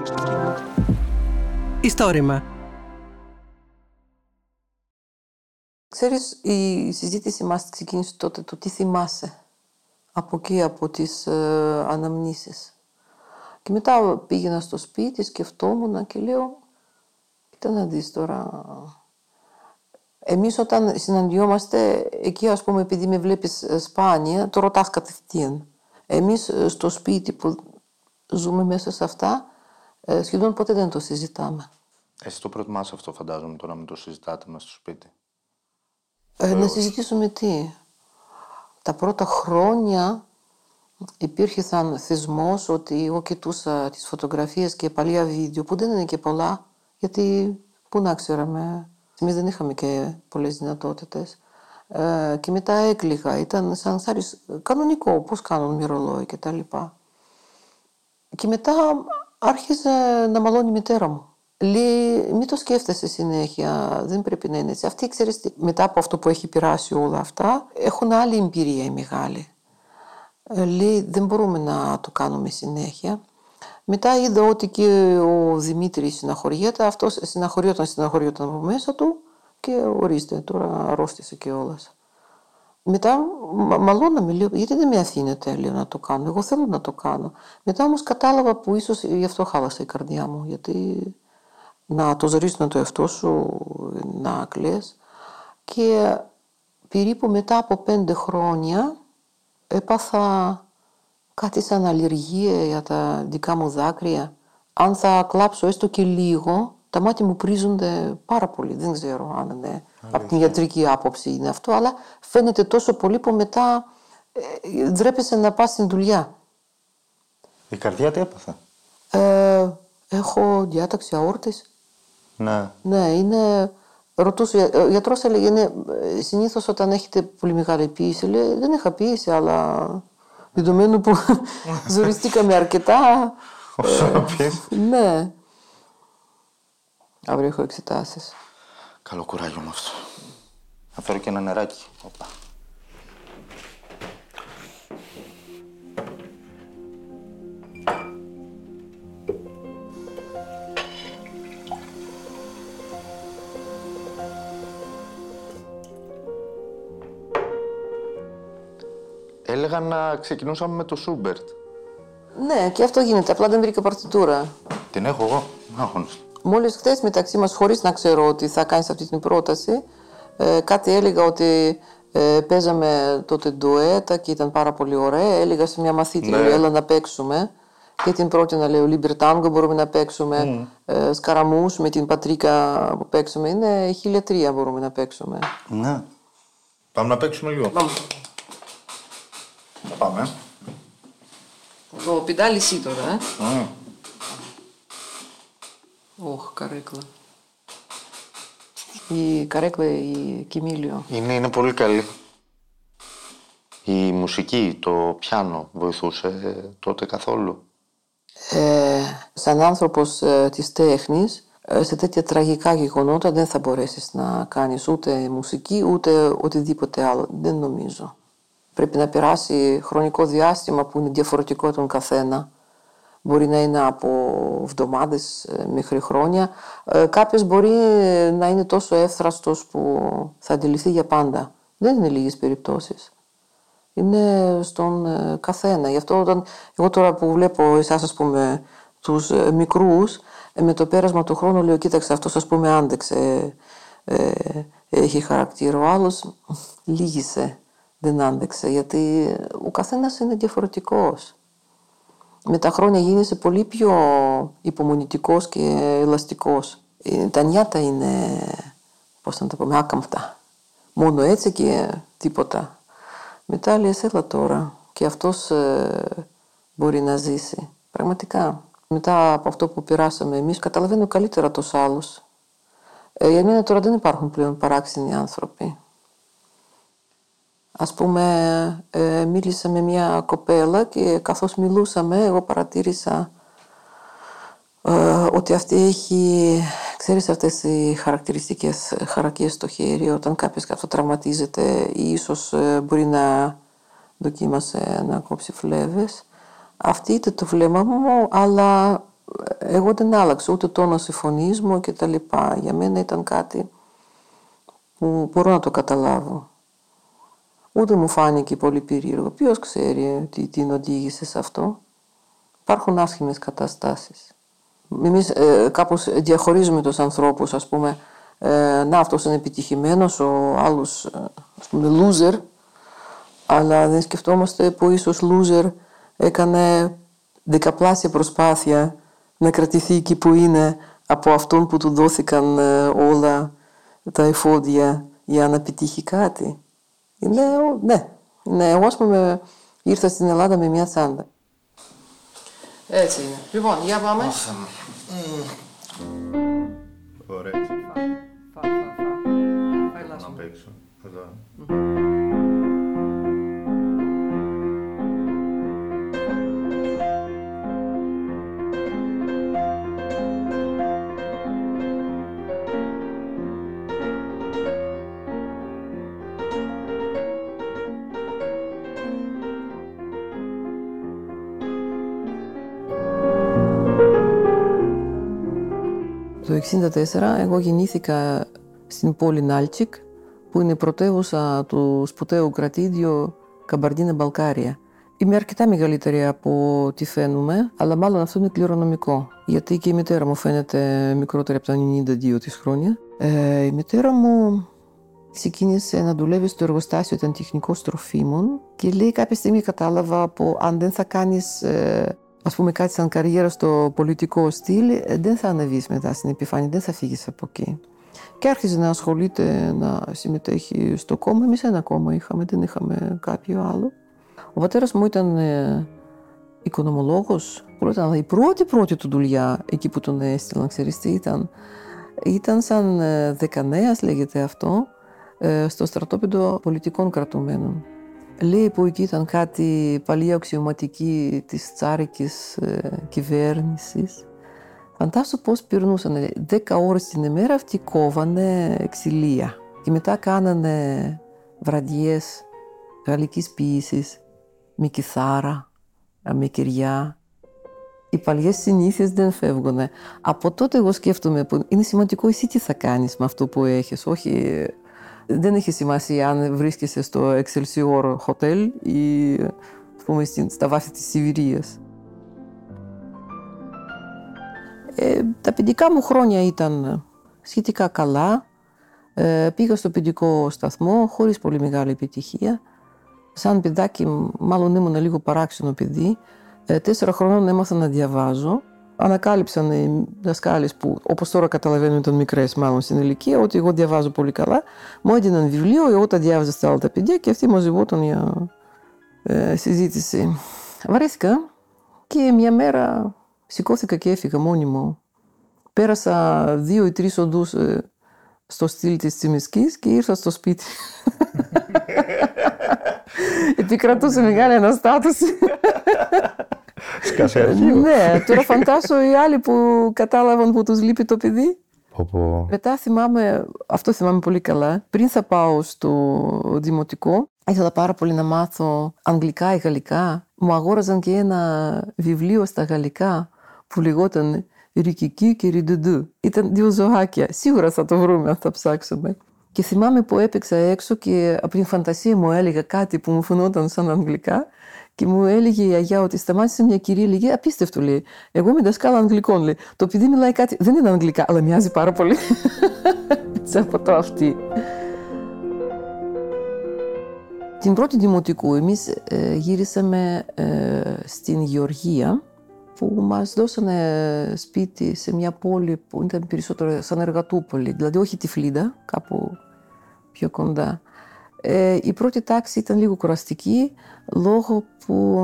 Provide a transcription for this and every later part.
Ιστόρημα. Ξέρεις, η συζήτηση μας ξεκίνησε τότε το τι θυμάσαι από εκεί, από τις αναμνήσεις. Και μετά πήγαινα στο σπίτι, σκεφτόμουν και λέω, κοίτα να δεις τώρα. Εμείς όταν συναντιόμαστε, εκεί ας πούμε επειδή με βλέπεις σπάνια, το ρωτάς κατευθείαν. Εμείς στο σπίτι που ζούμε μέσα σε αυτά, σχεδόν ποτέ δεν το συζητάμε. Εσύ το προτιμάς αυτό, φαντάζομαι, τώρα με το συζητάτε μέσα στο σπίτι. Να συζητήσουμε τι. Τα πρώτα χρόνια υπήρχε σαν θεσμός ότι εγώ κοιτούσα τις φωτογραφίες και παλιά βίντεο που δεν είναι και πολλά, γιατί πού να ξέραμε. Εμείς δεν είχαμε και πολλές δυνατότητες. Και μετά έκλειγα. Ήταν σαν κανονικό, πώς κάνουν μυρολόι και τα λοιπά. Και μετά άρχισε να μαλώνει η μητέρα μου. Λέει, μην το σκέφτεσαι συνέχεια, δεν πρέπει να είναι έτσι. Αυτή, ξέρεις, μετά από αυτό που έχει πειράσει όλα αυτά, έχουν άλλη εμπειρία οι μεγάλοι. Λέει, δεν μπορούμε να το κάνουμε συνέχεια. Μετά είδα ότι και ο Δημήτρης συναχωριέται, αυτός συναχωριόταν από μέσα του και ορίστε, τώρα αρρώστησε κιόλας. Μετά μαλώναμε, λέω, γιατί δεν με αφήνετε, λέω, να το κάνω. Εγώ θέλω να το κάνω. Μετά όμως κατάλαβα που ίσως γι' αυτό χάλασε η καρδιά μου, γιατί να το ζωρίσουν το εαυτό σου, να κλαις. Και περίπου μετά από 5 χρόνια έπαθα κάτι σαν αλλεργία για τα δικά μου δάκρυα. Αν θα κλάψω έστω και λίγο, τα μάτια μου πρίζονται πάρα πολύ. Δεν ξέρω αν είναι από την ιατρική άποψη είναι αυτό, αλλά φαίνεται τόσο πολύ που μετά ντρέπεσαι να πας στην δουλειά. Η καρδιά τι έπαθε? Έχω διάταξη αόρτης. Ναι. Ναι, είναι... Ρωτούσε, ο γιατρός έλεγε, συνήθως όταν έχετε πολύ μεγάλη πίεση, λέει, δεν είχα πίεση, αλλά δεδομένου που ζοριστήκαμε αρκετά. Όσο να πεις. Ναι. Αύριο έχω εξετάσεις. Καλό κουράγιο με αυτό. Θα φέρω και ένα νεράκι. Οπα. Έλεγα να ξεκινούσαμε με το Σούμπερτ. Ναι, και αυτό γίνεται. Απλά δεν βρήκα παρτιτούρα. Την έχω εγώ. Άγχονος. Μόλις χθες μεταξύ μας, χωρίς να ξέρω ότι θα κάνεις αυτή την πρόταση, κάτι έλεγα ότι παίζαμε τότε ντουέτα και ήταν πάρα πολύ ωραία. Έλεγα σε μια μαθήτρια, ναι, έλα να παίξουμε. Και την πρότεινα, λέω, Λιμπερτάνγκο μπορούμε να παίξουμε. Σκαραμούς με την Πατρίκα που παίξουμε. Είναι 1003 μπορούμε να παίξουμε. Ναι. Πάμε να παίξουμε λίγο. Πάμε. Πάμε. Το πεντάλι εσύ τώρα, Ωχ, καρέκλα. Η καρέκλα, η Κιμήλιο. Είναι πολύ καλή. Η μουσική, το πιάνο βοηθούσε τότε καθόλου? Σαν άνθρωπος της τέχνης, σε τέτοια τραγικά γεγονότα δεν θα μπορέσεις να κάνεις ούτε μουσική, ούτε οτιδήποτε άλλο. Δεν νομίζω. Πρέπει να περάσει χρονικό διάστημα που είναι διαφορετικό τον καθένα. Μπορεί να είναι από εβδομάδες μέχρι χρόνια. Κάποιος μπορεί να είναι τόσο εύθραστος που θα αντιληφθεί για πάντα. Δεν είναι λίγες περιπτώσεις. Είναι στον καθένα. Γι' αυτό εγώ τώρα που βλέπω εσάς, ας πούμε, τους μικρούς, με το πέρασμα του χρόνου λέω, κοίταξε, αυτός, ας πούμε, άντεξε, έχει χαρακτήρα. Ο άλλος λύγησε, δεν άντεξε, γιατί ο καθένας είναι διαφορετικός. Με τα χρόνια γίνεσαι πολύ πιο υπομονητικός και ελαστικός. Τα νιάτα είναι, πώς να το πούμε, άκαμπτα. Μόνο έτσι και τίποτα. Μετά λες, έλα τώρα, και αυτός μπορεί να ζήσει. Πραγματικά. Μετά από αυτό που περάσαμε εμείς, καταλαβαίνω καλύτερα τους άλλους. Για μένα τώρα δεν υπάρχουν πλέον παράξενοι άνθρωποι. Ας πούμε, μίλησα με μια κοπέλα και καθώς μιλούσαμε, εγώ παρατήρησα ότι αυτή έχει, ξέρεις, αυτές οι χαρακτηριστικές χαρακές στο χέρι. Όταν κάποιος αυτοτραυματίζεται ή ίσως μπορεί να δοκίμασε να κόψει φλέβες. Αυτή ήταν το βλέμμα μου, αλλά Εγώ δεν άλλαξα ούτε τόνο φωνής μου και τα λοιπά. Για μένα ήταν κάτι που μπορώ να το καταλάβω. Ούτε μου φάνηκε πολύ περίεργο. Ποιος ξέρει τι την οδήγησε σε αυτό. Υπάρχουν άσχημες καταστάσεις. Εμείς κάπως διαχωρίζουμε τους ανθρώπους, ας πούμε, να αυτός είναι επιτυχημένος, ο άλλος, ας πούμε, loser, αλλά δεν σκεφτόμαστε που ίσως loser έκανε δεκαπλάσια προσπάθεια να κρατηθεί εκεί που είναι από αυτόν που του δόθηκαν όλα τα εφόδια για να πετύχει κάτι. Ναι, εγώ, ας πούμε, ήρθα στην Ελλάδα με μια τσάντα. Έτσι είναι. Λοιπόν, για πάμε. Ωραία. Να παίξω. Το 1964 εγώ γεννήθηκα στην πόλη Νάλτσικ, που είναι πρωτεύουσα του σπουδαίου κρατήδιου Καμπαρντίνα-Μπαλκάρια. Είμαι αρκετά μεγαλύτερη από ό,τι φαίνομαι, αλλά μάλλον αυτό είναι κληρονομικό. Γιατί και η μητέρα μου φαίνεται μικρότερη από τα 92 της χρόνια. Η μητέρα μου ξεκίνησε να δουλεύει στο εργοστάσιο, ήταν τεχνικός τροφίμων και λέει κάποια στιγμή κατάλαβα που αν δεν θα κάνεις ας πούμε κάτι σαν καριέρα στο πολιτικό στυλ, δεν θα ανεβείς μετά στην επιφάνεια, δεν θα φύγεις από εκεί. Και άρχισε να ασχολείται, να συμμετέχει στο κόμμα. Εμείς ένα κόμμα είχαμε, δεν είχαμε κάποιο άλλο. Ο πατέρας μου ήταν οικονομολόγος. Αλλά η πρώτη του δουλειά, εκεί που τον έστειλαν, ξέρεις τι ήταν σαν δεκανέας, λέγεται αυτό, στο στρατόπεδο πολιτικών κρατουμένων. Λέει που εκεί ήταν κάτι παλιά αξιωματική της τσάρικης κυβέρνησης. Φαντάσου πώς περνούσαν 10 ώρες την ημέρα, αυτοί κόβανε ξυλία και μετά κάνανε βραδιές γαλλικής ποίησης με κιθάρα, με κυριά. Οι παλιές συνήθειες δεν φεύγουν. Από τότε εγώ σκέφτομαι που είναι σημαντικό εσύ τι θα κάνεις με αυτό που έχεις, όχι. Δεν έχει σημασία αν βρίσκεσαι στο Excelsior Hotel ή στα βάθη της Σιβηρίας. Τα παιδικά μου χρόνια ήταν σχετικά καλά. Πήγα στο παιδικό σταθμό χωρίς πολύ μεγάλη επιτυχία. Σαν παιδάκι, μάλλον ήμουν λίγο παράξενο παιδί. 4 χρονών έμαθα να διαβάζω. Ανακάλυψαν οι δασκάλες που, όπως τώρα καταλαβαίνουν, ήταν μικρές μάλλον στην ηλικία, ότι εγώ διαβάζω πολύ καλά. Μου έδιναν βιβλίο, εγώ τα διάβαζα στα άλλα τα παιδιά και αυτοί μαζευόταν για συζήτηση. Βαρέθηκα και μια μέρα σηκώθηκα και έφυγα μόνη μου. Πέρασα 2 ή 3 οδούς στο στυλ της Τσιμισκής και ήρθα στο σπίτι. Επικρατούσε μεγάλη αναστάτωση. Σκάσε αρχείο. Ναι, τώρα φαντάσου οι άλλοι που κατάλαβαν που τους λείπει το παιδί. Μετά αυτό θυμάμαι πολύ καλά. Πριν θα πάω στο δημοτικό, ήθελα πάρα πολύ να μάθω αγγλικά ή γαλλικά. Μου αγόραζαν και ένα βιβλίο στα γαλλικά που λεγόταν Ρικική και Ριντουντού. Ήταν 2 ζωάκια. Σίγουρα θα το βρούμε αν θα ψάξουμε. Και θυμάμαι που έπαιξα έξω και από την φαντασία μου έλεγα κάτι που μου φαινόταν σαν αγγλικά. Και μου έλεγε η γιαγιά ότι σταμάτησε μια κυρία, λέγε απίστευτο, λέει. Εγώ είμαι δασκάλα αγγλικών, λέει. Το παιδί μιλάει κάτι, δεν είναι αγγλικά, αλλά μοιάζει πάρα πολύ. Έτσι από το αυτή. Την πρώτη δημοτικού εμείς γύρισαμε στην Γεωργία, που μας δώσανε σπίτι σε μια πόλη που ήταν περισσότερο σαν εργατούπολη, δηλαδή όχι Τυφλίδα, κάπου πιο κοντά. Η πρώτη τάξη ήταν λίγο κουραστική, λόγω που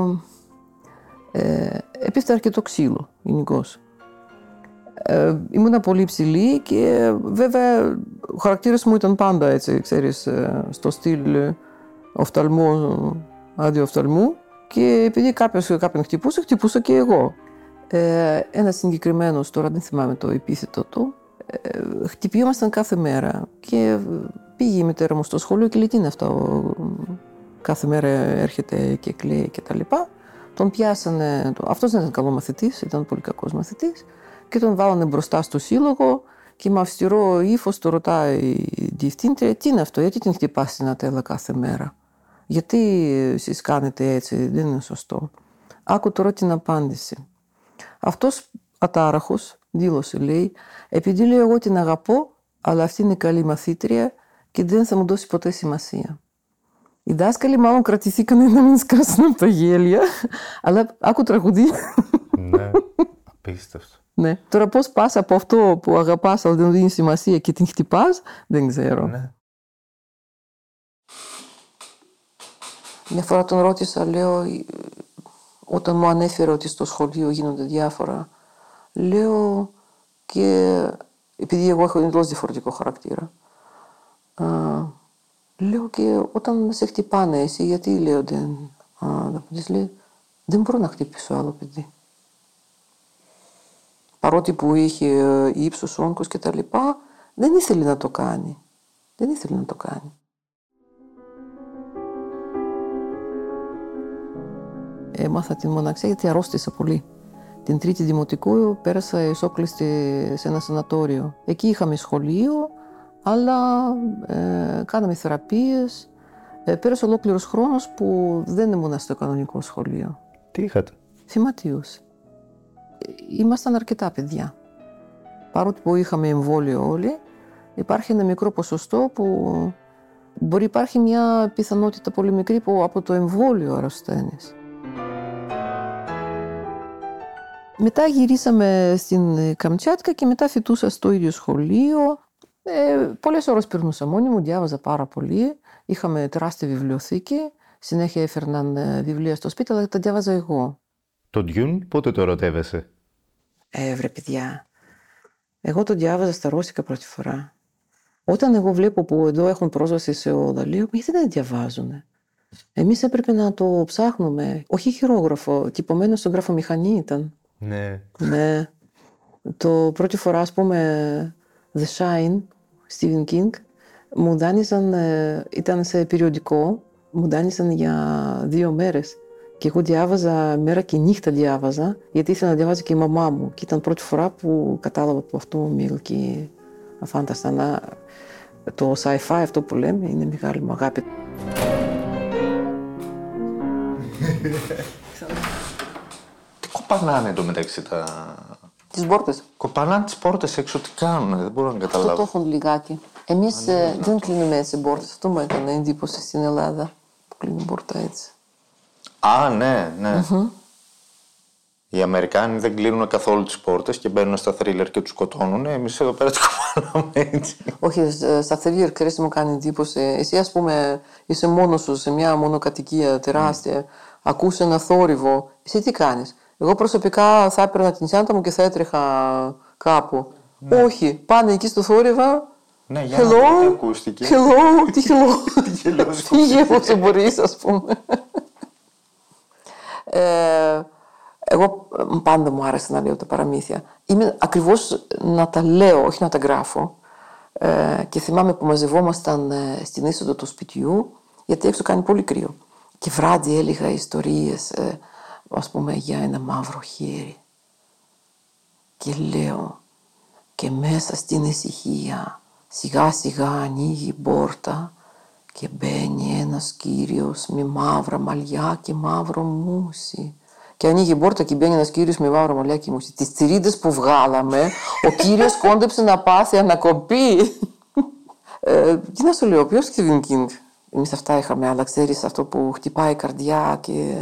έπεφτε αρκετό ξύλο γενικώς. Ήμουν πολύ ψηλή και βέβαια ο χαρακτήρας μου ήταν πάντα έτσι, ξέρεις, στο στυλ οφθαλμού, αντιοφθαλμού, και επειδή κάποιον χτυπούσα και εγώ. Ένα συγκεκριμένος, τώρα δεν θυμάμαι το επίθετο του, χτυπιόμασταν κάθε μέρα και πήγε η μητέρα μου στο σχολείο και λέει τι είναι αυτό, κάθε μέρα έρχεται και κλαίει και τα λοιπά. Τον πιάσανε, αυτός δεν ήταν καλό μαθητής, ήταν πολύ κακός μαθητής, και τον βάλανε μπροστά στο σύλλογο και με αυστηρό ύφος το ρωτάει η διευθύντρια, τι είναι αυτό, γιατί την χτυπάς στην ατέλα κάθε μέρα. Γιατί εσείς κάνετε έτσι, δεν είναι σωστό. Άκου τώρα την απάντηση. Αυτός ατάραχος δήλωσε, λέει, επειδή λέω εγώ την αγαπώ, αλλά αυτή είναι καλή μαθήτρια και δεν θα μου δώσει ποτέ σημασία. Οι δάσκαλοι μάλλον κρατηθήκανε να μην σκάσουν από τα γέλια, αλλά άκου τραγουδί. Ναι, απίστευτο. Ναι. Τώρα πώς πας από αυτό που αγαπάς αλλά δεν δίνει σημασία και την χτυπάς, δεν ξέρω. Ναι. Μια φορά τον ρώτησα, λέω, όταν μου ανέφερε ότι στο σχολείο γίνονται διάφορα, λέω, και επειδή εγώ έχω εντελώς διαφορετικό χαρακτήρα, λέω, και όταν σε χτυπάνε εσύ, γιατί, λέω, δεν λέει, δεν μπορώ να χτυπήσω άλλο παιδί. Παρότι που είχε ύψος, όγκος και τα λοιπά, δεν ήθελε να το κάνει. Δεν ήθελε να το κάνει. Έμαθα την μοναξιά γιατί αρρώστησα πολύ. Την τρίτη δημοτικού πέρασα εσόκλειστη σε ένα σανατόριο. Εκεί είχαμε σχολείο, αλλά κάναμε θεραπείες. Πέρασε ολόκληρος χρόνος που δεν ήμουν στο κανονικό σχολείο. Τι είχατε? Θυματίους. Ήμασταν αρκετά παιδιά. Παρότι που είχαμε εμβόλιο όλοι, υπάρχει ένα μικρό ποσοστό που μπορεί υπάρχει μια πιθανότητα πολύ μικρή που από το εμβόλιο αρρωσταίνεις. Μετά γυρίσαμε στην Καμτσιάτκα και μετά φοιτούσα στο ίδιο σχολείο. Πολλές ώρες περνούσα μόνη μου, διάβαζα πάρα πολύ. Είχαμε τεράστια βιβλιοθήκη, συνέχεια έφερναν βιβλία στο σπίτι, αλλά τα διάβαζα εγώ. Το Dune πότε το ερωτεύεσαι? Βρε παιδιά, εγώ το διάβαζα στα ρώσικα πρώτη φορά. Όταν εγώ βλέπω που εδώ έχουν πρόσβαση σε όλα, λέω, γιατί δεν διαβάζουνε. Εμείς έπρεπε να το ψάχνουμε. Όχι χειρόγραφο, τυπωμένο στο γραφομηχανή ήταν. Ναι. Ναι. Το πρώτη φορά, ας πούμε, The Shine, Stephen King, μου δάνεισαν, ήταν σε περιοδικό, μου δάνεισαν για 2 μέρες. Και εγώ διάβαζα, μέρα και νύχτα διάβαζα, γιατί ήθελα να διαβάζει και η μαμά μου. Και ήταν πρώτη φορά που κατάλαβα που αυτό με ηλικεί αφάνταστα. Το sci-fi, αυτό που λέμε, είναι μεγάλη μου αγάπη. Τι κοπανάνε εντωμεταξύ τα... Τις πόρτες. Κοπανάνε τις πόρτες έξω, τι κάνουνε, δεν μπορώ να καταλάβω. Αυτό το έχουν λιγάκι. Εμείς δεν κλείνουμε έτσι πόρτες. Αυτό μου έκανε εντύπωση στην Ελλάδα, που κλείνουν πόρτα έτσι. Α, ναι, ναι. Οι Αμερικάνοι δεν κλείνουν καθόλου τις πόρτες και μπαίνουν στα θρίλερ και τους σκοτώνουν. Εμείς εδώ πέρα τις κοπανάμε έτσι. Όχι, στα θρίλερ, ξέρεις τι μου κάνει εντύπωση. Εσύ, ας πούμε, είσαι μόνος σου σε μια μονοκατοικία τεράστια, ακούς ένα θόρυβο. Εσύ τι κάνεις? Εγώ προσωπικά θα έπαιρνα την τσάντα μου και θα έτρεχα κάπου. Ναι. Όχι, πάνε εκεί στο θόρυβο. Ναι, για να δω τι ακούστηκε. Hello, τι γέλος μπορείς, ας πούμε. Εγώ πάντα μου άρεσε να λέω τα παραμύθια. Είμαι ακριβώς να τα λέω, όχι να τα γράφω. Και θυμάμαι που μαζευόμασταν στην είσοδο του σπιτιού, γιατί έξω κάνει πολύ κρύο. Και βράδυ έλεγα ιστορίες, ας πούμε, για ένα μαύρο χέρι. Και λέω, και μέσα στην ησυχία, σιγά σιγά ανοίγει η πόρτα και μπαίνει ένας κύριος με μαύρα μαλλιά και μαύρο μουσι. Και ανοίγει η πόρτα και μπαίνει ένας κύριος με μαύρα μαλλιά και μουσι. Τις τσιρίδες που βγάλαμε, ο κύριος κόντεψε να πάθει ανακοπή. Τι να σου λέω, ποιος Stephen King? Εμείς αυτά είχαμε, αλλά ξέρεις αυτό που χτυπάει η καρδιά και...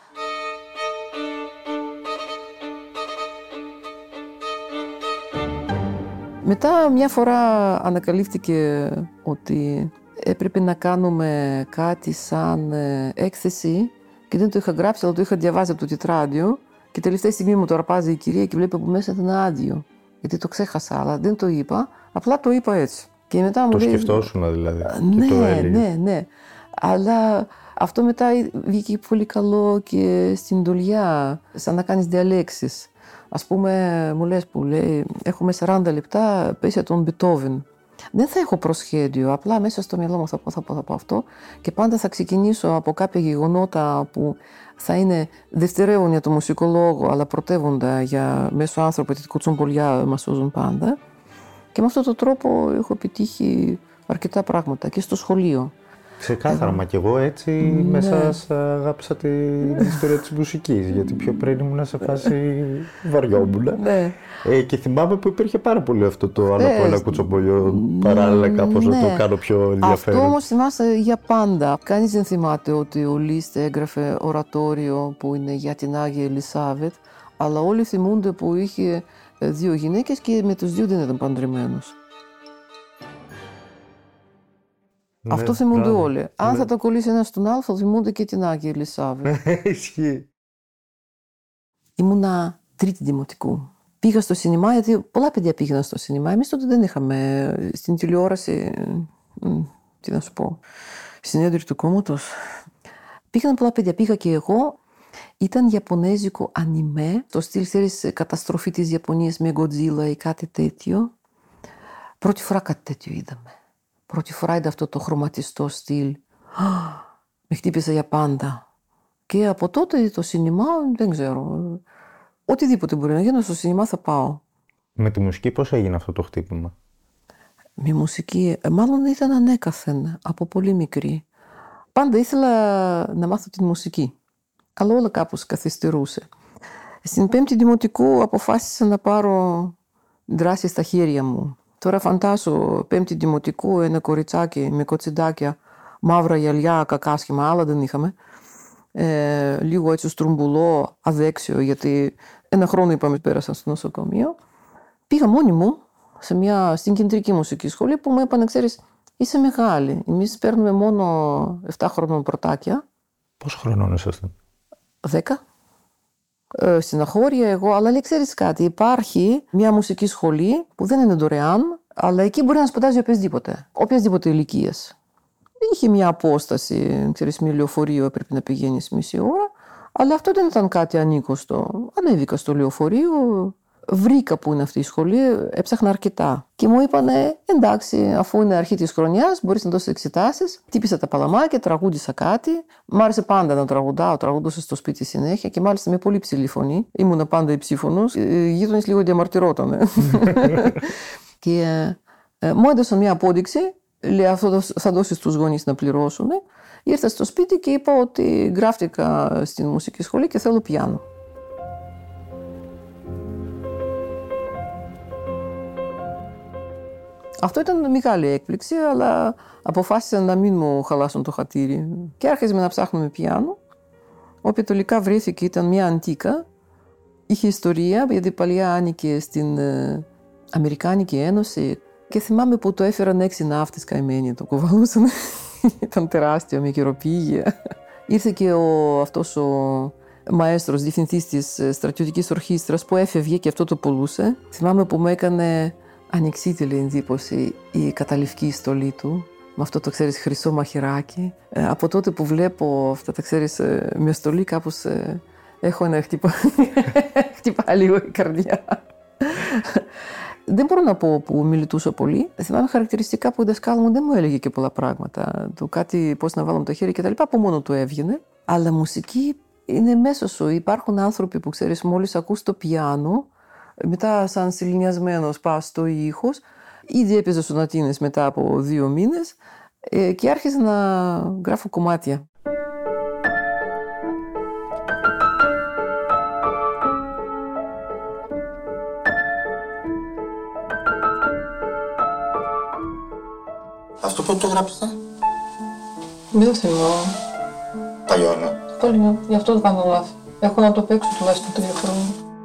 Μετά μια φορά ανακαλύφθηκε ότι έπρεπε να κάνουμε κάτι σαν έκθεση και δεν το είχα γράψει, αλλά το είχα διαβάσει από το τετράδιο και τελευταία στιγμή μου το αρπάζει η κυρία και βλέπει από μέσα ήταν άδειο. Γιατί το ξέχασα, αλλά δεν το είπα, απλά το είπα έτσι. Και μετά μου το λέει, σκεφτόσουνα δηλαδή. Ναι, και το έλεγες. ναι. Αλλά αυτό μετά βγήκε πολύ καλό και στην δουλειά, σαν να κάνεις διαλέξεις. Ας πούμε, μου λες που λέει, έχουμε 40 λεπτά, πες για τον Μπετόβεν. Δεν θα έχω προσχέδιο, απλά μέσα στο μυαλό μου θα πω αυτό και πάντα θα ξεκινήσω από κάποια γεγονότα που θα είναι δευτερεύον για το μουσικολόγο, αλλά πρωτεύοντα για μέσω άνθρωπο, γιατί κουτσομπολιά μας σώζουν πάντα. Και με αυτόν τον τρόπο έχω επιτύχει αρκετά πράγματα και στο σχολείο. Ξεκάθαρα, μα κι εγώ έτσι μέσα αγάπησα την ιστορία της μουσικής, γιατί πιο πριν ήμουν σε φάση βαριόμουνα. Ναι. Και θυμάμαι που υπήρχε πάρα πολύ αυτό το άλλο από ένα κουτσομπολιό, παράλληλα κάπως να το κάνω πιο ενδιαφέρον. Αυτό όμως θυμάσαι για πάντα. Κανείς δεν θυμάται ότι ο Λίστ έγραφε ορατόριο που είναι για την Άγια Ελισάβετ, αλλά όλοι θυμούνται που είχε 2 γυναίκες και με τους 2 δεν ήταν παντρεμένος. Ναι, αυτό θυμούνται όλοι. Αν ναι. θα το κολλήσει ένα στον άλλο, θα θυμούνται και την Άγια Ελισάβετ. Ισχύει. Ήμουνα 3η δημοτικού. Πήγα στο σινεμά, γιατί πολλά παιδιά πήγαιναν στο σινεμά. Εμείς τότε δεν είχαμε στην τηλεόραση. Τι να σου πω. Συνέδριο του κόμματος. Πήγαν πολλά παιδιά. Πήγα και εγώ. Ήταν ιαπωνέζικο ανιμέ. Το στυλ, ξέρεις, καταστροφή της Ιαπωνίας με Godzilla ή κάτι τέτοιο. Πρώτη φορά κάτι τέτοιο είδαμε. Πρώτη φορά είδα αυτό το χρωματιστό στυλ. Με χτύπησε για πάντα. Και από τότε το σινεμά δεν ξέρω. Οτιδήποτε μπορεί να γίνει στο σινεμά θα πάω. Με τη μουσική πώς έγινε αυτό το χτύπημα? Με μουσική, μάλλον ήταν ανέκαθεν, από πολύ μικρή. Πάντα ήθελα να μάθω τη μουσική. Αλλά όλα κάπως καθυστερούσε. Στην 5η δημοτικού αποφάσισα να πάρω δράση στα χέρια μου. Τώρα φαντάσου 5η δημοτικού, ένα κοριτσάκι με κοτσιντάκια, μαύρα γυαλιά, κακάσχημα, άλλα δεν είχαμε. Λίγο έτσι στρουμπουλό, αδέξιο, γιατί 1 χρόνο είπαμε πέρασαν στο νοσοκομείο. Πήγα μόνη μου στην κεντρική μουσική σχολή που μου είπανε, ξέρεις, είσαι μεγάλη. Εμείς παίρνουμε μόνο 7 χρονών πρωτάκια. Πόσο χρονών ήσασταν? 10. Συναχώρια εγώ, αλλά λέει, ξέρεις κάτι, υπάρχει μια μουσική σχολή που δεν είναι δωρεάν, αλλά εκεί μπορεί να σπουδάζει οποιασδήποτε ηλικίας. Είχε μια απόσταση, ξέρεις, με λεωφορείο έπρεπε να πηγαίνεις μισή ώρα, αλλά αυτό δεν ήταν κάτι ανήκωστο. Ανέβηκα στο λεωφορείο, βρήκα που είναι αυτή η σχολή, έψαχνα αρκετά. Και μου είπανε, εντάξει, αφού είναι αρχή της χρονιάς, μπορείς να δώσεις εξετάσεις. Τύπησα τα παλαμάκια, τραγούδισα κάτι. Μ' άρεσε πάντα να τραγουδάω, τραγουδούσα στο σπίτι συνέχεια και μάλιστα με πολύ ψηλή φωνή. Ήμουνα πάντα υψήφωνος. Οι γείτονες λίγο διαμαρτυρότανε. Και μου έδωσαν μια απόδειξη. Λέει, αυτό θα δώσεις στους γονείς να πληρώσουν. Ήρθα στο σπίτι και είπα ότι γράφτηκα στην μουσική σχολή και θέλω πιάνο. Αυτό ήταν μεγάλη έκπληξη, αλλά αποφάσισαν να μην μου χαλάσουν το χατήρι. Και άρχισαμε να ψάχνουμε πιάνο, όπου τελικά βρέθηκε, ήταν μια αντίκα. Είχε ιστορία, γιατί παλιά άνοικε στην Αμερικάνικη Ένωση. Και θυμάμαι που το έφεραν 6 ναύτες καημένοι, το κουβαλούσαν. Ήταν τεράστιο, με καιροπήγεια. Ήρθε και αυτός ο μαέστρος, διευθυντής της στρατιωτικής ορχήστρας που έφευγε και αυτό το πουλούσε. Θυμάμαι που μου έκανε ανεξίτηλη εντύπωση η καταληφκή στολή του, με αυτό το, ξέρεις, χρυσό μαχαιράκι. Από τότε που βλέπω αυτά τα, ξέρεις, με στολή κάπως έχω ένα χτυπά λίγο η καρδιά. Δεν μπορώ να πω που μιλητούσα πολύ. Θυμάμαι χαρακτηριστικά που η δασκάλα μου δεν μου έλεγε και πολλά πράγματα. Το κάτι, πώς να βάλω το χέρι κτλ. Από μόνο του έβγαινε. Αλλά μουσική είναι μέσα σου. Υπάρχουν άνθρωποι που, ξέρεις, μόλις ακούς το πιάνο, μετά σαν σιλινιασμένος πας στο ήχος, ήδη έπαιζε σονατίνες μετά από 2 μήνες και άρχισα να γράφω κομμάτια. Αυτό πότε το γράψετε? Δεν θυμάμαι. Παλιό, ναι. Παλιό, γι' αυτό το κάνω λάθη. Έχω να το παίξω τουλάχιστον 3 χρόνια.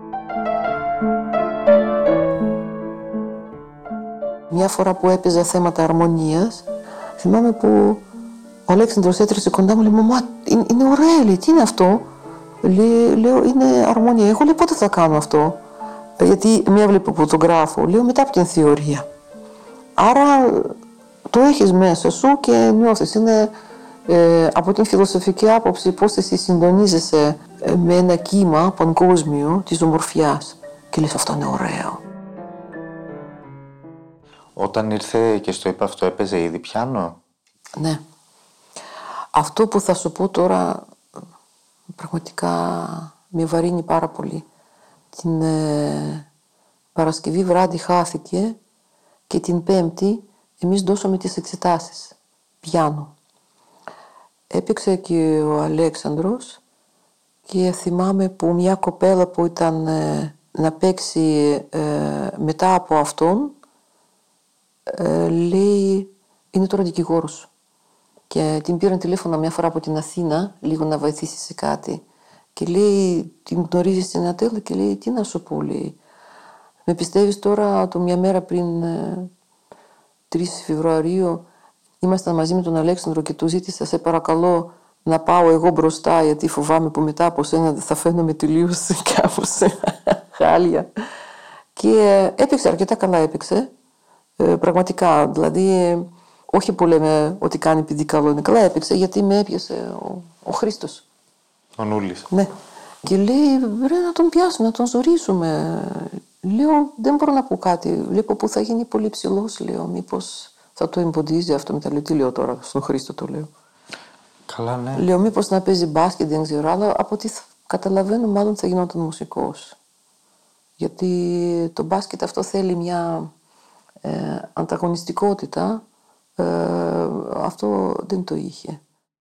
Μια φορά που έπαιζα θέματα αρμονίας, θυμάμαι που ο Αλέξανδρος έτρεψε κοντά μου, λέει, μαμά, είναι ωραία, λέει, τι είναι αυτό? Λέω, είναι αρμονία. Εγώ, λέει, πότε θα κάνω αυτό? Γιατί με έβλεπε που το γράφω. Λέω, μετά από την θεωρία. Άρα το έχεις μέσα σου και νιώθεις. Είναι από την φιλοσοφική άποψη πώς εσύ συντονίζεσαι με ένα κύμα παγκόσμιο της ομορφιάς. Και λες, αυτό είναι ωραίο. Όταν ήρθε και στο είπα αυτό, έπαιζε ήδη πιάνο? Ναι. Αυτό που θα σου πω τώρα πραγματικά με βαρύνει πάρα πολύ. Την Παρασκευή βράδυ χάθηκε και την Πέμπτη εμείς δώσαμε τις εξετάσεις πιάνο. Έπαιξε και ο Αλέξανδρος και θυμάμαι που μια κοπέλα που ήταν να παίξει μετά από αυτόν λέει είναι τώρα δικηγόρος. Και την πήραν τηλέφωνο μια φορά από την Αθήνα, λίγο να βοηθήσει σε κάτι. Και λέει, την γνωρίζει στην Ατέλα και λέει, τι να σου πω, λέει. Με πιστεύεις τώρα, μια μέρα πριν 3 Φεβρουαρίου, ήμασταν μαζί με τον Αλέξανδρο και του ζήτησα, σε παρακαλώ, να πάω εγώ μπροστά, γιατί φοβάμαι που μετά από σένα θα φαίνομαι τελείως κάπως χάλια. Και έπαιξε, αρκετά καλά έπαιξε. Πραγματικά, δηλαδή, όχι που λέμε ότι κάνει επειδή καλό είναι. Καλά έπαιξε, γιατί με έπιασε ο Χρήστος. Ο Νούλης. Ναι. Και λέει, ρε, να τον πιάσουμε, να τον ζωρίσουμε. Λέω, δεν μπορώ να πω κάτι. Βλέπω που θα γίνει πολύ ψηλός, λέω. Μήπως θα το εμποδίζει αυτό μετά. Λέω, τι λέω τώρα, στον Χρήστο το λέω. Καλά, ναι. Λέω, μήπως να παίζει μπάσκετ, δεν ξέρω, αλλά από ό,τι καταλαβαίνω, μάλλον θα γινόταν μουσικός. Γιατί το μπάσκετ αυτό θέλει μια ανταγωνιστικότητα. Αυτό δεν το είχε.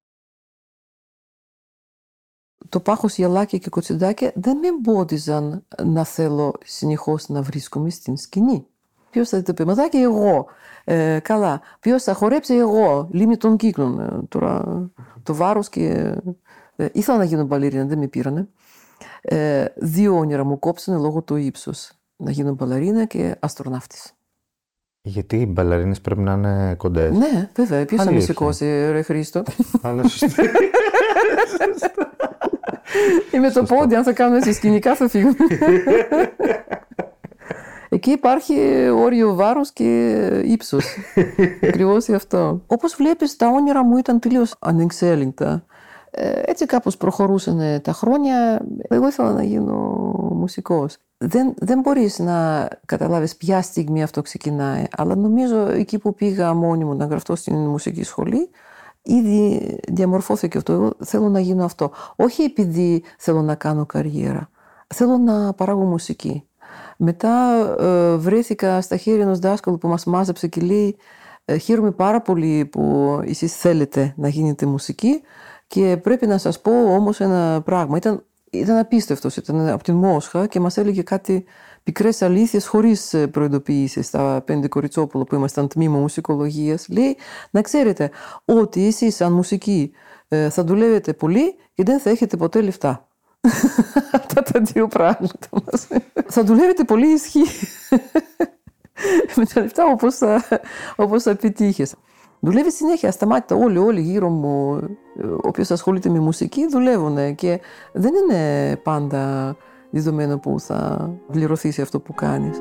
Το Πάχος, Γιαλάκια και Κοτσιδάκια δεν με εμπόδιζαν να θέλω συνεχώς να βρίσκομαι στην σκηνή. Ποιος θα το πει, μαδάκι εγώ, καλά, ποιος θα χορέψει εγώ, λίμνη των κύκλων. Τώρα το βάρος και... ήθελα να γίνω μπαλερίνα, δεν με πήρανε. 2 όνειρα μου κόψανε λόγω του ύψους. Να γίνω μπαλερίνα και αστροναύτης. Γιατί οι μπαλαρίνες πρέπει να είναι κοντές. Ναι, βέβαια. Ποιος θα με σηκώσει, ρε Χρήστο. Αλλά σωστά. Ή με το πόδι, αν θα κάνουν έτσι σκηνικά, θα φύγουν. Εκεί υπάρχει όριο βάρος και ύψος. Ακριβώς αυτό. Όπως βλέπεις, τα όνειρα μου ήταν τελείως ανεξέλεγκτα. Έτσι κάπως προχωρούσαν τα χρόνια. Εγώ ήθελα να γίνω μουσικός. Δεν μπορείς να καταλάβεις ποια στιγμή αυτό ξεκινάει. Αλλά νομίζω εκεί που πήγα μόνη μου να γραφτώ στην μουσική σχολή, ήδη διαμορφώθηκε αυτό. Εγώ θέλω να γίνω αυτό. Όχι επειδή θέλω να κάνω καριέρα. Θέλω να παράγω μουσική. Μετά βρέθηκα στα χέρια ενός δάσκαλου που μας μάζεψε και λέει χαίρομαι πάρα πολύ που εσείς θέλετε να γίνετε μουσική και πρέπει να σας πω όμως ένα πράγμα. Ήταν απίστευτος, ήταν από την Μόσχα και μας έλεγε κάτι πικρές αλήθειες χωρίς προειδοποιήσεις στα 5 Κοριτσόπουλο που ήμασταν τμήμα μουσικολογίας. Λέει να ξέρετε ότι εσείς σαν μουσικοί θα δουλεύετε πολύ και δεν θα έχετε ποτέ λεφτά. Αυτά τα 2 πράγματα μας. Θα δουλεύετε πολύ, ισχύει. Με τα λεφτά όπως θα επιτύχεις. Δουλεύει συνέχεια, ασταμάτητα. Όλοι γύρω μου, όποιος ασχολείται με μουσική, δουλεύουν και δεν είναι πάντα δεδομένο που θα πληρωθείς αυτό που κάνεις.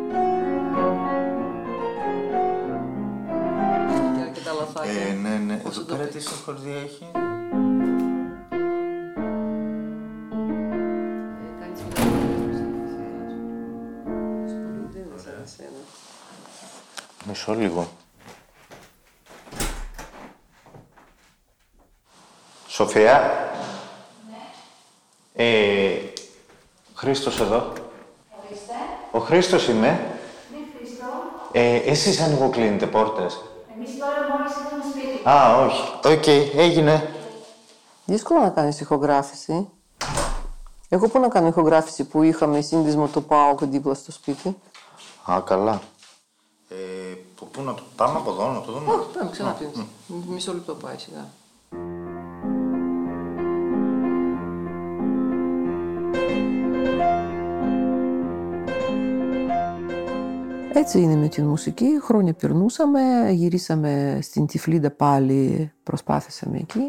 Και τα λαθάκια. Ναι. Εδώ πέρα τι συγχωρδία έχει. Μισό λίγο. Σοφία. Ναι. Χρήστος εδώ. Ορίστε. Ο Χρήστος είμαι. Ναι, Χρήστο. Εσείς ανοιγοκλίνετε πόρτες. Εμείς τώρα μόλις ήρθαμε σπίτι. Α, όχι. Οκ, έγινε. Δύσκολο να κάνεις ηχογράφηση. Εγώ πού να κάνω ηχογράφηση που είχαμε σύνδεσμο το ΠΑΟΚ δίπλα στο σπίτι. Α, καλά. Πού να το πάμε από εδώ, να το δούμε. Όχι, πάμε ξανά πίνεις. Μισό λεπτό πάει σιγά. Έτσι είναι με την μουσική. Χρόνια περνούσαμε, γυρίσαμε στην Τυφλίδα πάλι, προσπάθησαμε εκεί.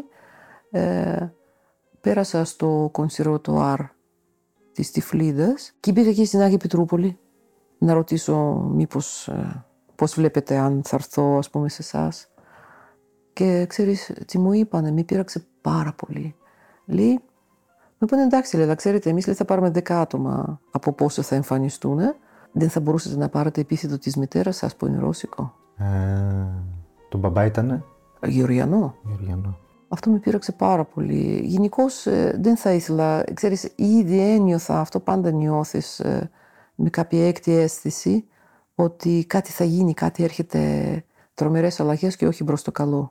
Πέρασα στο κονσερβατουάρ της Τυφλίδας και πήγα εκεί στην Άγια Πετρούπολη να ρωτήσω μήπως πώς βλέπετε αν θα έρθω ας πούμε σε εσάς. Και ξέρεις τι μου είπανε, με πείραξε πάρα πολύ. Λέει, μου είπανε εντάξει, λέει, ξέρετε, εμείς θα πάρουμε 10 άτομα από πόσο θα εμφανιστούν. Δεν θα μπορούσατε να πάρετε επίθετο της μητέρας σας που είναι ρώσικο. Το μπαμπά ήτανε? Γεωργιανό. Γεωργιανό. Αυτό με πείραξε πάρα πολύ. Γενικώς δεν θα ήθελα, ξέρεις, ήδη ένιωθα, αυτό πάντα νιώθεις με κάποια έκτη αίσθηση, ότι κάτι θα γίνει, κάτι έρχεται, τρομερές αλλαγές και όχι προς το καλό.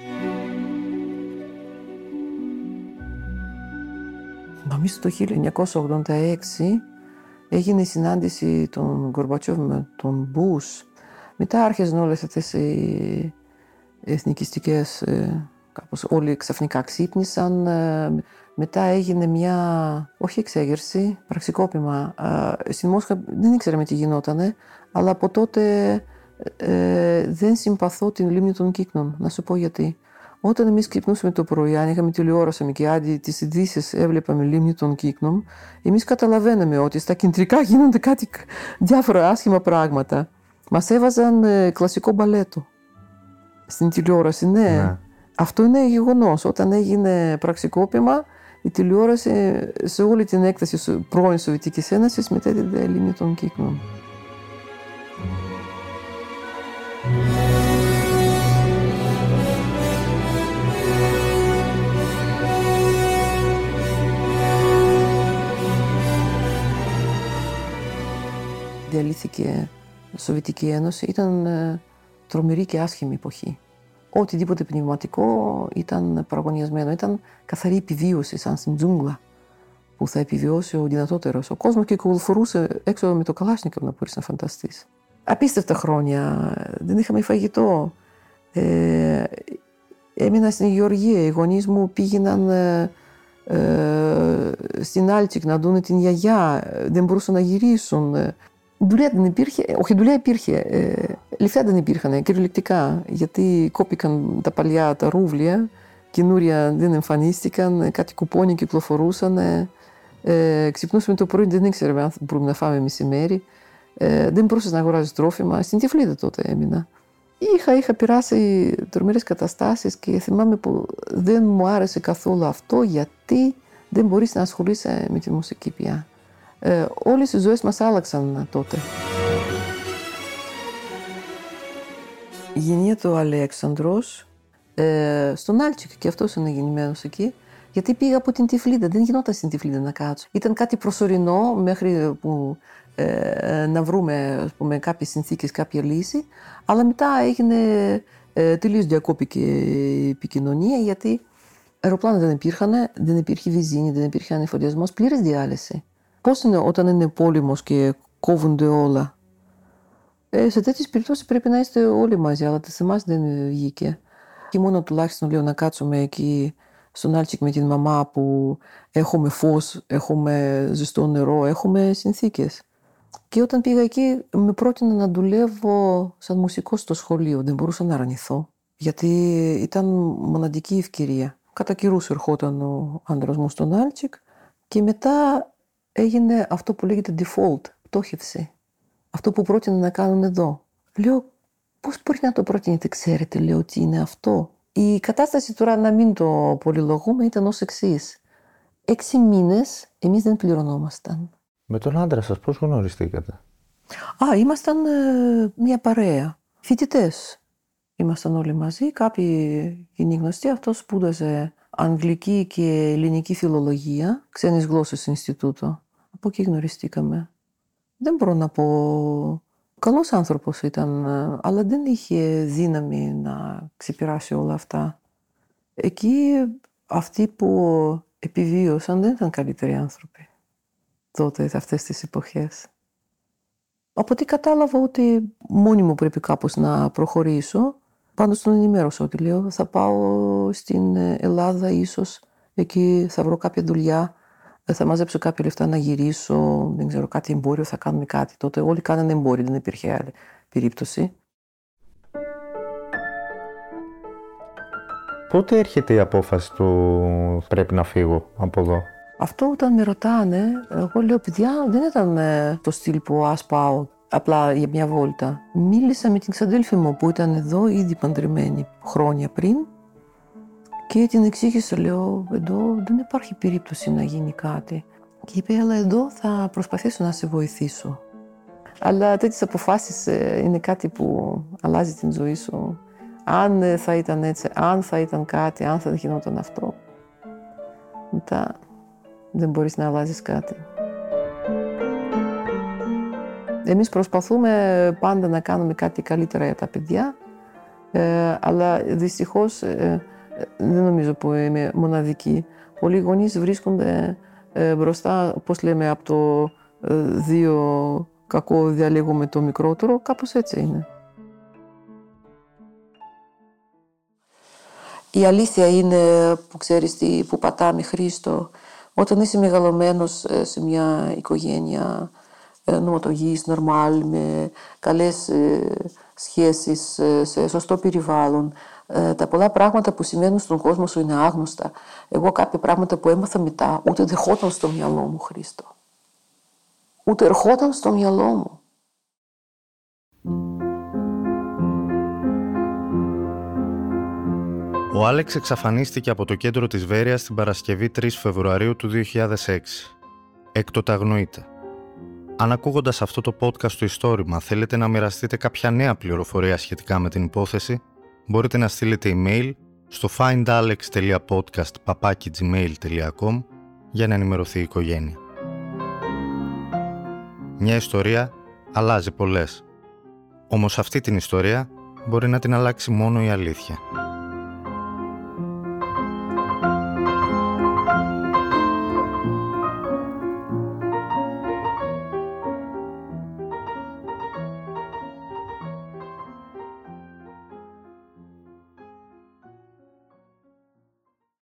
Νομίζω το 1986 έγινε η συνάντηση των Γκορμπατσόβ με τον Μπούς. Μετά άρχισαν όλες αυτές οι εθνικιστικές, κάπως όλοι ξαφνικά ξύπνησαν. Μετά έγινε μια, όχι εξέγερση, πραξικόπημα. Στην Μόσχα δεν ήξεραμε τι γινότανε, αλλά από τότε δεν συμπαθώ την λίμνη των Κύκνων. Να σου πω γιατί. Όταν εμείς ξυπνούσαμε το πρωί, αν είχαμε τηλεόραση και άντι τις ειδήσεις έβλεπαμε λίμνη των Κύκνων, εμείς καταλαβαίναμε ότι στα κεντρικά γίνονται κάτι διάφορα άσχημα πράγματα. Μας έβαζαν κλασικό μπαλέτο στην τηλεόραση, ναι. Αυτό είναι γεγονός. Όταν έγινε πραξικόπημα, η τηλεόραση σε όλη την έκταση πρώην Σοβιετικής Ένωσης μετέδιδε λίμνη των Κύκνων. Διαλύθηκε η Σοβιετική Ένωση, ήταν τρομερή και άσχημη εποχή. Οτιδήποτε πνευματικό ήταν παραγωνιασμένο, ήταν καθαρή επιβίωση, σαν στην τζούγκλα που θα επιβιώσει ο δυνατότερος. Ο κόσμος κυκλοφορούσε έξω με το Καλάσνικοφ, να μπορείς να φανταστείς. Απίστευτα χρόνια, δεν είχαμε φαγητό. Έμεινα στην Γεωργία, οι γονείς μου πήγαιναν στην Άλτσικ να δουν την γιαγιά, δεν μπορούσαν να γυρίσουν. Δουλειά δεν υπήρχε, όχι δουλειά υπήρχε, λεφτά δεν υπήρχαν κυριολεκτικά, γιατί κόπηκαν τα παλιά τα ρούβλια, καινούρια δεν εμφανίστηκαν, κάτι κουπόνια κυκλοφορούσαν, ξυπνούσαμε το πρωί, δεν ήξεραμε αν μπορούμε να φάμε μεσημέρι, δεν μπορούσες να αγοράζεις τρόφιμα, στην Τυφλίδα τότε έμεινα. Είχα περάσει τρομερές καταστάσεις και θυμάμαι που δεν μου άρεσε καθόλου αυτό, γιατί δεν μπορείς να ασχολείσαι με τη μουσική πια. Όλες οι ζωές μας άλλαξαν τότε. Γεννιέται ο Αλέξανδρος στον Άλτσικ και αυτός είναι γεννημένος εκεί, γιατί πήγα από την Τυφλίδα, δεν γινόταν στην Τυφλίδα να κάτσω. Ήταν κάτι προσωρινό μέχρι που να βρούμε, ας πούμε, κάποιες συνθήκες, κάποια λύση, αλλά μετά έγινε τελείως διακόπηκε η επικοινωνία, γιατί αεροπλάνα δεν υπήρχαν, δεν υπήρχε βυζίνη, δεν υπήρχε ανεφοδιασμός, πλήρης διάλυση. Πώς είναι όταν είναι πόλεμος και κόβονται όλα. Σε τέτοιες περιπτώσεις πρέπει να είστε όλοι μαζί, αλλά σε εμάς δεν βγήκε. Και μόνο τουλάχιστον λέω να κάτσουμε εκεί στον Άλτσικ με την μαμά που έχουμε φως, έχουμε ζεστό νερό, έχουμε συνθήκες. Και όταν πήγα εκεί με πρότεινε να δουλεύω σαν μουσικός στο σχολείο. Δεν μπορούσα να αρνηθώ, γιατί ήταν μοναδική ευκαιρία. Κατά καιρούς ερχόταν ο άντρας μου στον Άλτσικ και μετά έγινε αυτό που λέγεται default, πτώχευση. Αυτό που πρότεινε να κάνουν εδώ. Λέω, πώς μπορεί να το πρότεινετε, ξέρετε, λέω, τι είναι αυτό. Η κατάσταση τώρα, να μην το πολυλογούμε, ήταν ως εξής. 6 μήνες εμείς δεν πληρωνόμασταν. Με τον άντρα σας πώς γνωριστήκατε? Ήμασταν μια παρέα. Φοιτητές. Ήμασταν όλοι μαζί. Κάποιοι είναι γνωστοί. Αυτός σπούδαζε αγγλική και ελληνική φιλολογία, ξένες γλώσσες στο Ινστιτούτο. Από εκεί γνωριστήκαμε. Δεν μπορώ να πω. Καλός άνθρωπος ήταν, αλλά δεν είχε δύναμη να ξεπεράσει όλα αυτά. Εκεί αυτοί που επιβίωσαν δεν ήταν καλύτεροι άνθρωποι τότε, αυτές τις εποχές. Οπότε κατάλαβα ότι μόνη μου πρέπει κάπως να προχωρήσω. Πάντως τον ενημέρωσα ότι λέω θα πάω στην Ελλάδα, ίσως εκεί θα βρω κάποια δουλειά, θα μαζέψω κάποια λεφτά να γυρίσω, δεν ξέρω, κάτι εμπόριο, θα κάνουμε κάτι. Τότε όλοι κάνανε εμπόριο, δεν υπήρχε άλλη περίπτωση. Πότε έρχεται η απόφαση του πρέπει να φύγω από εδώ? Αυτό όταν με ρωτάνε, εγώ λέω παιδιά δεν ήταν το στυλ που ας πάω απλά για μια βόλτα. Μίλησα με την ξαδέλφη μου που ήταν εδώ ήδη παντρεμένη χρόνια πριν και την εξήγησα, λέω εδώ δεν υπάρχει περίπτωση να γίνει κάτι. Και είπε, αλλά εδώ θα προσπαθήσω να σε βοηθήσω. Αλλά τέτοιες αποφάσεις είναι κάτι που αλλάζει την ζωή σου. Αν θα ήταν έτσι, αν θα ήταν κάτι, αν θα γινόταν αυτό, μετά δεν μπορείς να αλλάζεις κάτι. Εμείς προσπαθούμε πάντα να κάνουμε κάτι καλύτερα για τα παιδιά, αλλά δυστυχώς δεν νομίζω που είμαι μοναδική. Πολλοί γονείς βρίσκονται μπροστά, πώς λέμε, από το δύο κακό διαλέγουμε το μικρότερο, κάπως έτσι είναι. Η αλήθεια είναι που ξέρεις που πατάμε, Χρήστο, όταν είσαι μεγαλωμένος σε μια οικογένεια νομοτογής, νορμάλ, με καλές σχέσεις, σε σωστό περιβάλλον, τα πολλά πράγματα που σημαίνουν στον κόσμο σου είναι άγνωστα. Εγώ κάποια πράγματα που έμαθα μετά ούτε δεχόταν στο μυαλό μου, Χρήστο. Ούτε ερχόταν στο μυαλό μου. Ο Άλεξ εξαφανίστηκε από το κέντρο της Βέρειας την Παρασκευή 3 Φεβρουαρίου του 2006. Έκτοτε αγνοείται. Αν ακούγοντας αυτό το podcast του Ιστόρημα θέλετε να μοιραστείτε κάποια νέα πληροφορία σχετικά με την υπόθεση, μπορείτε να στείλετε email στο findalex.podcast@gmail.com για να ενημερωθεί η οικογένεια. Μια ιστορία αλλάζει πολλές. Όμως αυτή την ιστορία μπορεί να την αλλάξει μόνο η αλήθεια.